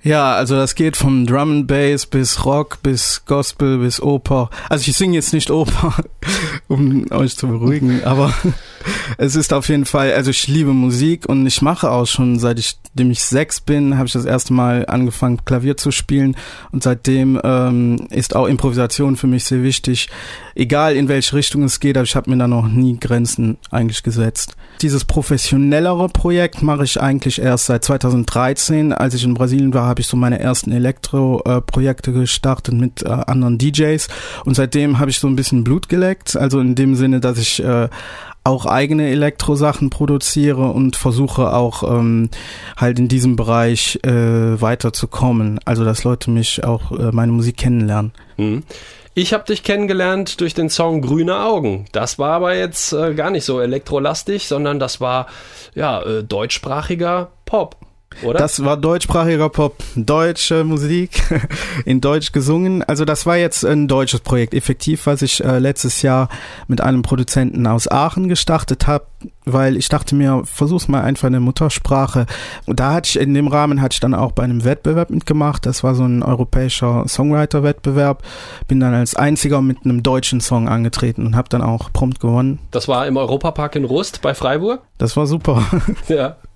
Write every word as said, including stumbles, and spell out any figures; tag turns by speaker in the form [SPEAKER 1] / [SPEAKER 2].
[SPEAKER 1] Ja, also das geht vom Drum and Bass bis Rock, bis Gospel, bis Oper. Also ich singe jetzt nicht Oper, um euch zu beruhigen, aber es ist auf jeden Fall, also ich liebe Musik und ich mache auch schon, seitdem ich sechs bin, habe ich das erste Mal angefangen, Klavier zu spielen und seitdem ähm, ist auch Improvisation für mich sehr wichtig, egal in welche Richtung es geht, aber ich habe mir da noch nie Grenzen eigentlich gesetzt. Dieses professionellere Projekt mache ich eigentlich erst seit zweitausenddreizehn, als ich in Brasilien war, habe ich so meine ersten Elektro-Projekte gestartet mit äh, anderen D Js und seitdem habe ich so ein bisschen Blut geleckt, also in dem Sinne, dass ich äh, auch eigene Elektrosachen produziere und versuche auch ähm, halt in diesem Bereich äh, weiterzukommen, also dass Leute mich auch äh, meine Musik kennenlernen.
[SPEAKER 2] Mhm. Ich habe dich kennengelernt durch den Song Grüne Augen. Das war aber jetzt äh, gar nicht so elektrolastig, sondern das war ja äh, deutschsprachiger Pop. Oder?
[SPEAKER 1] Das war deutschsprachiger Pop, deutsche Musik, in Deutsch gesungen. Also das war jetzt ein deutsches Projekt. Effektiv, was ich äh, letztes Jahr mit einem Produzenten aus Aachen gestartet habe, weil ich dachte mir, versuch's mal einfach in der Muttersprache. Und da hatte ich, in dem Rahmen hatte ich dann auch bei einem Wettbewerb mitgemacht. Das war so ein europäischer Songwriter-Wettbewerb. Bin dann als einziger mit einem deutschen Song angetreten und habe dann auch prompt gewonnen.
[SPEAKER 2] Das war im Europapark in Rust bei Freiburg?
[SPEAKER 1] Das war super.
[SPEAKER 2] Ja.